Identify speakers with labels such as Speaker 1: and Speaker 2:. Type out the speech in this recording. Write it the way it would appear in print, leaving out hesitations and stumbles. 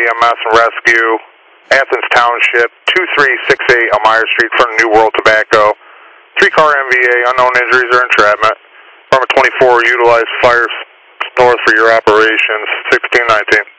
Speaker 1: EMS and Rescue, Athens Township, 2368 Elmira Street, front of New World Tobacco. 3-car MVA, unknown injuries or entrapment. Department 24, utilize fire north for your operations, 1619.